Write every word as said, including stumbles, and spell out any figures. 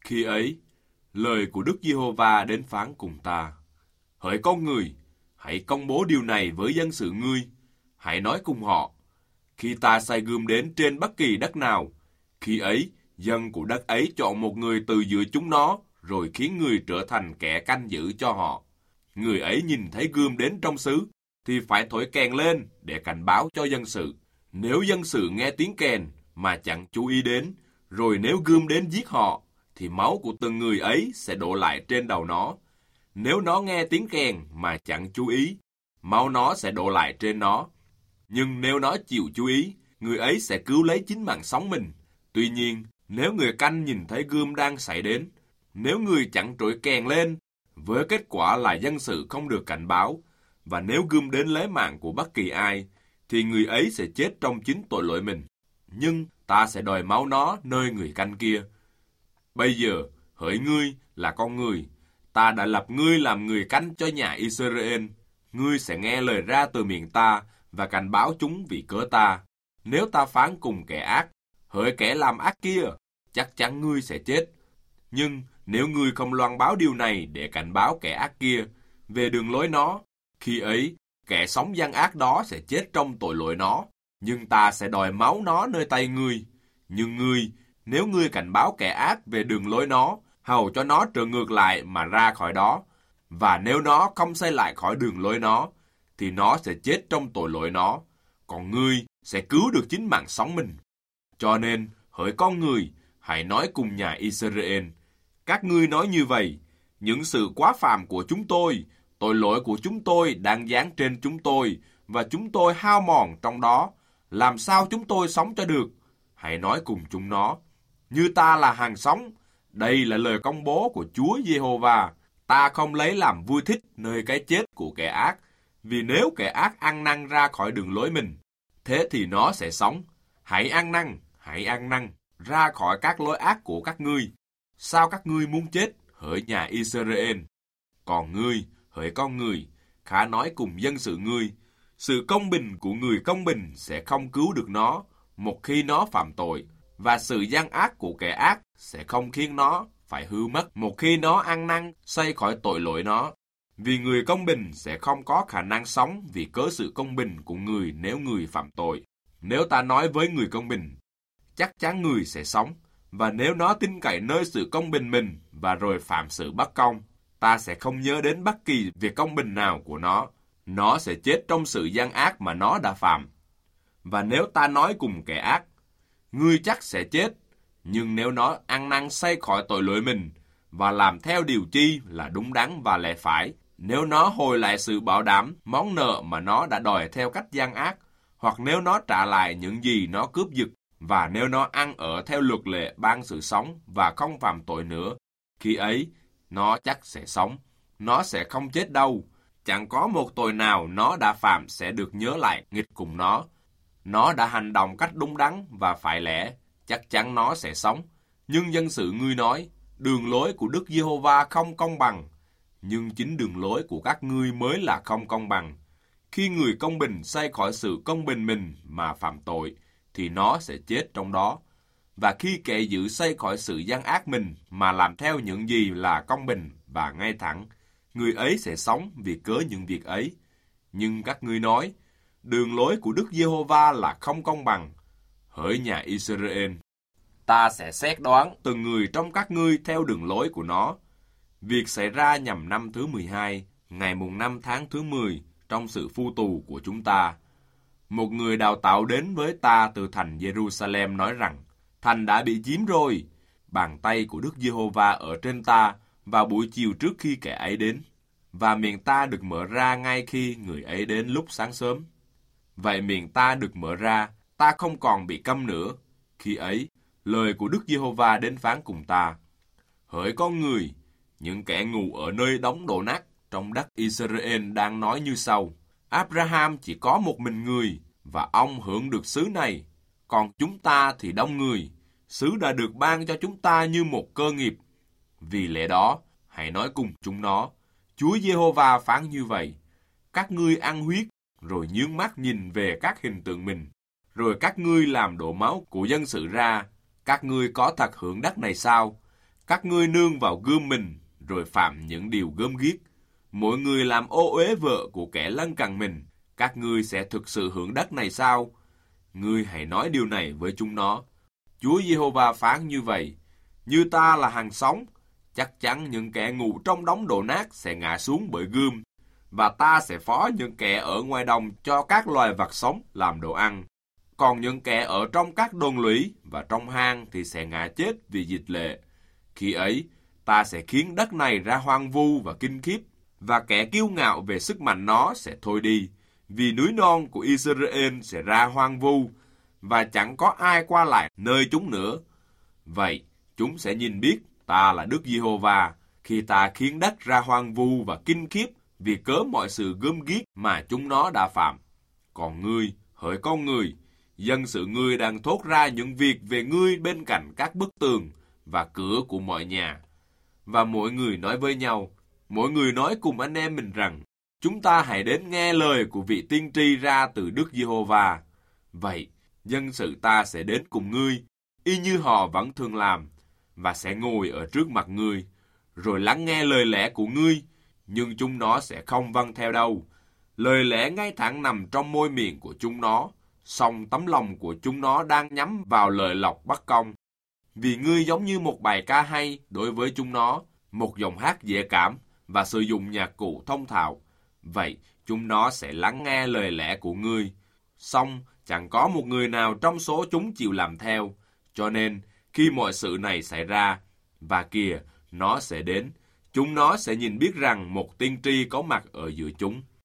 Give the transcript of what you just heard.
Khi ấy, lời của Đức Giê-hô-va đến phán cùng ta: Hỡi con người, hãy công bố điều này với dân sự ngươi. Hãy nói cùng họ: Khi ta sai gươm đến trên bất kỳ đất nào, khi ấy dân của đất ấy chọn một người từ giữa chúng nó, rồi khiến người trở thành kẻ canh giữ cho họ. Người ấy nhìn thấy gươm đến trong xứ, thì phải thổi kèn lên để cảnh báo cho dân sự. Nếu dân sự nghe tiếng kèn mà chẳng chú ý đến, rồi nếu gươm đến giết họ, thì máu của từng người ấy sẽ đổ lại trên đầu nó. Nếu nó nghe tiếng kèn mà chẳng chú ý, máu nó sẽ đổ lại trên nó. Nhưng nếu nó chịu chú ý, người ấy sẽ cứu lấy chính mạng sống mình. Tuy nhiên, nếu người canh nhìn thấy gươm đang xảy đến, nếu người chẳng trỗi kèn lên, với kết quả là dân sự không được cảnh báo, và nếu gươm đến lấy mạng của bất kỳ ai, thì người ấy sẽ chết trong chính tội lỗi mình. Nhưng ta sẽ đòi máu nó nơi người canh kia. Bây giờ, hỡi ngươi là con người, ta đã lập ngươi làm người canh cho nhà Israel. Ngươi sẽ nghe lời ra từ miệng ta và cảnh báo chúng vì cớ ta. Nếu ta phán cùng kẻ ác, hỡi kẻ làm ác kia, chắc chắn ngươi sẽ chết. Nhưng nếu ngươi không loan báo điều này để cảnh báo kẻ ác kia về đường lối nó, khi ấy kẻ sống gian ác đó sẽ chết trong tội lỗi nó, nhưng ta sẽ đòi máu nó nơi tay ngươi. Nhưng ngươi, nếu ngươi cảnh báo kẻ ác về đường lối nó, hầu cho nó trở ngược lại mà ra khỏi đó, và nếu nó không xây lại khỏi đường lối nó, thì nó sẽ chết trong tội lỗi nó, còn ngươi sẽ cứu được chính mạng sống mình. Cho nên, hỡi con người, hãy nói cùng nhà Israel: Các ngươi nói như vậy: Những sự quá phàm của chúng tôi, tội lỗi của chúng tôi đang giáng trên chúng tôi, và chúng tôi hao mòn trong đó. Làm sao chúng tôi sống cho được? Hãy nói cùng chúng nó: Như ta là hàng sống, đây là lời công bố của Chúa Giê-hô-va. Ta không lấy làm vui thích nơi cái chết của kẻ ác, vì nếu kẻ ác ăn năn ra khỏi đường lối mình, thế thì nó sẽ sống. Hãy ăn năn, hãy ăn năn, ra khỏi các lối ác của các ngươi. Sao các ngươi muốn chết, hỡi nhà Israel? Còn ngươi, hỡi con người, khá nói cùng dân sự ngươi: Sự công bình của người công bình sẽ không cứu được nó một khi nó phạm tội, và sự gian ác của kẻ ác sẽ không khiến nó phải hư mất một khi nó ăn năn xây khỏi tội lỗi nó. Vì người công bình sẽ không có khả năng sống vì cớ sự công bình của người nếu người phạm tội. Nếu ta nói với người công bình: Chắc chắn người sẽ sống, và nếu nó tin cậy nơi sự công bình mình và rồi phạm sự bất công, ta sẽ không nhớ đến bất kỳ việc công bình nào của nó. Nó sẽ chết trong sự gian ác mà nó đã phạm. Và nếu ta nói cùng kẻ ác: Ngươi chắc sẽ chết, nhưng nếu nó ăn năn xây khỏi tội lỗi mình và làm theo điều chi là đúng đắn và lẽ phải, nếu nó hồi lại sự bảo đảm món nợ mà nó đã đòi theo cách gian ác, hoặc nếu nó trả lại những gì nó cướp giật, và nếu nó ăn ở theo luật lệ ban sự sống và không phạm tội nữa, khi ấy nó chắc sẽ sống. Nó sẽ không chết đâu. Chẳng có một tội nào nó đã phạm sẽ được nhớ lại nghịch cùng nó. Nó đã hành động cách đúng đắn và phải lẽ, chắc chắn nó sẽ sống. Nhưng dân sự ngươi nói: Đường lối của Đức Giê-hô-va không công bằng. Nhưng chính đường lối của các ngươi mới là không công bằng. Khi người công bình xây khỏi sự công bình mình mà phạm tội, thì nó sẽ chết trong đó. Và khi kẻ dữ xây khỏi sự gian ác mình mà làm theo những gì là công bình và ngay thẳng, người ấy sẽ sống vì cớ những việc ấy. Nhưng các ngươi nói: Đường lối của Đức Giê-hô-va là không công bằng. Hỡi nhà Israel, ta sẽ xét đoán từng người trong các ngươi theo đường lối của nó. Việc xảy ra nhằm năm thứ mười hai, ngày mùng năm tháng thứ mười, trong sự phu tù của chúng ta. Một người đào tạo đến với ta từ thành Jerusalem nói rằng: Thành đã bị chiếm rồi. Bàn tay của Đức Giê-hô-va ở trên ta vào buổi chiều trước khi kẻ ấy đến, và miệng ta được mở ra ngay khi người ấy đến lúc sáng sớm. Vậy miệng ta được mở ra, ta không còn bị câm nữa. Khi ấy, lời của Đức Giê-hô-va đến phán cùng ta: Hỡi con người, những kẻ ngủ ở nơi đống đổ nát trong đất Israel đang nói như sau: Abraham chỉ có một mình người, và ông hưởng được xứ này. Còn chúng ta thì đông người, xứ đã được ban cho chúng ta như một cơ nghiệp. Vì lẽ đó, hãy nói cùng chúng nó: Chúa Giê-hô-va phán như vậy: Các ngươi ăn huyết, rồi nhướng mắt nhìn về các hình tượng mình, rồi các ngươi làm đổ máu của dân sự ra. Các ngươi có thật hưởng đất này sao? Các ngươi nương vào gươm mình, rồi phạm những điều gớm ghiếc. Mỗi người làm ô uế vợ của kẻ lân cận mình. Các ngươi sẽ thực sự hưởng đất này sao? Ngươi hãy nói điều này với chúng nó. Chúa Giê-hô-va phán như vậy: như ta là hàng sống, chắc chắn những kẻ ngủ trong đống đổ nát sẽ ngã xuống bởi gươm, và ta sẽ phó những kẻ ở ngoài đồng cho các loài vật sống làm đồ ăn. Còn những kẻ ở trong các đồn lũy và trong hang thì sẽ ngã chết vì dịch lệ. Khi ấy, ta sẽ khiến đất này ra hoang vu và kinh khiếp, và kẻ kiêu ngạo về sức mạnh nó sẽ thôi đi, vì núi non của Israel sẽ ra hoang vu, và chẳng có ai qua lại nơi chúng nữa. Vậy, chúng sẽ nhìn biết ta là Đức Giê-hô-va, khi ta khiến đất ra hoang vu và kinh khiếp vì cớ mọi sự gớm ghiếc mà chúng nó đã phạm. Còn ngươi, hỡi con người, dân sự ngươi đang thốt ra những việc về ngươi bên cạnh các bức tường và cửa của mọi nhà. Và mỗi người nói với nhau, mỗi người nói cùng anh em mình rằng, chúng ta hãy đến nghe lời của vị tiên tri ra từ Đức Giê-hô-va. Vậy, dân sự ta sẽ đến cùng ngươi, y như họ vẫn thường làm, và sẽ ngồi ở trước mặt ngươi, rồi lắng nghe lời lẽ của ngươi, nhưng chúng nó sẽ không vâng theo đâu. Lời lẽ ngay thẳng nằm trong môi miệng của chúng nó, song tấm lòng của chúng nó đang nhắm vào lời lộc bất công. Vì ngươi giống như một bài ca hay đối với chúng nó, một dòng hát dễ cảm và sử dụng nhạc cụ thông thạo. Vậy, chúng nó sẽ lắng nghe lời lẽ của ngươi. Song, chẳng có một người nào trong số chúng chịu làm theo. Cho nên, khi mọi sự này xảy ra, và kìa, nó sẽ đến, chúng nó sẽ nhìn biết rằng một tiên tri có mặt ở giữa chúng.